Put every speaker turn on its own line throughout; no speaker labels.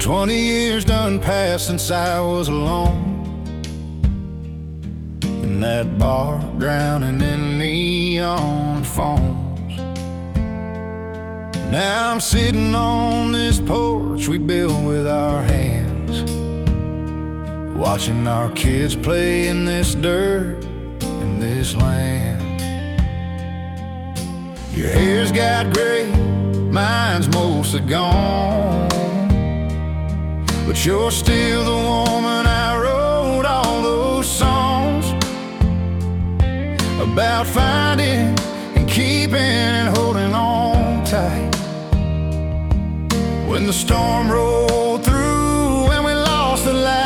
20 years done passed since I was alone in that bar, drowning in neon phones. Now I'm sitting on this porch we built with our hands, watching our kids play in this dirt, in this land. Your hair's got gray, mine's mostly gone, but you're still the woman I wrote all those songs about, finding and keeping and holding on tight when the storm rolled through and we lost the light.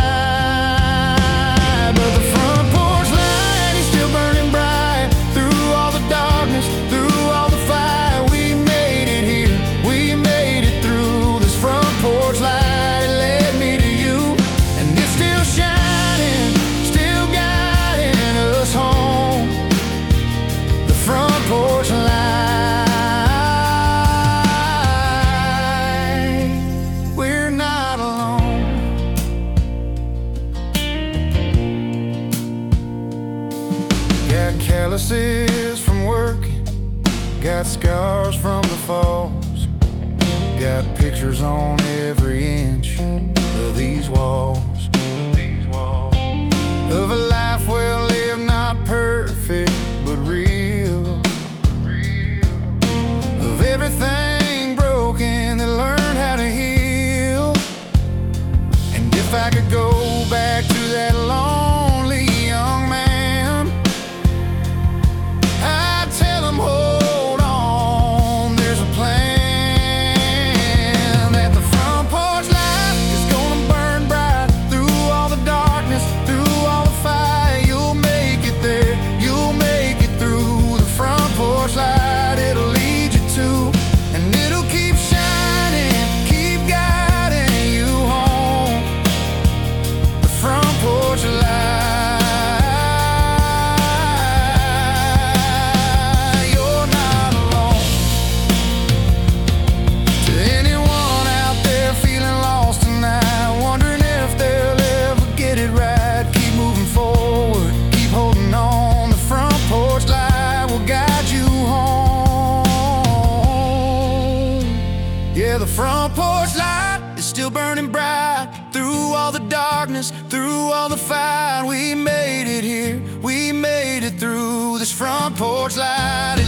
But the front porch light is still burning bright through all the darkness, through all the fire. We made it here, we made it through. This front porch light led me to you, and it's still shining, still guiding us home. The front porch light. Got calluses from working, got scars from the falls, got pictures on every inch of these walls, of a life well lived, not perfect but real, of everything broken that learned how to heal. And if I could go back to that lonely young man, I'd tell him, hold on, there's a plan. That the front porch light is gonna burn bright through all the darkness, through all the fire. You'll make it there, you'll make it through. The front porch light, it'll lead you to, and it'll keep shining, keep guiding you home. The front porch light. Yeah, the front porch light is still burning bright through all the darkness, through all the fire. We made it here, we made it through. This front porch light.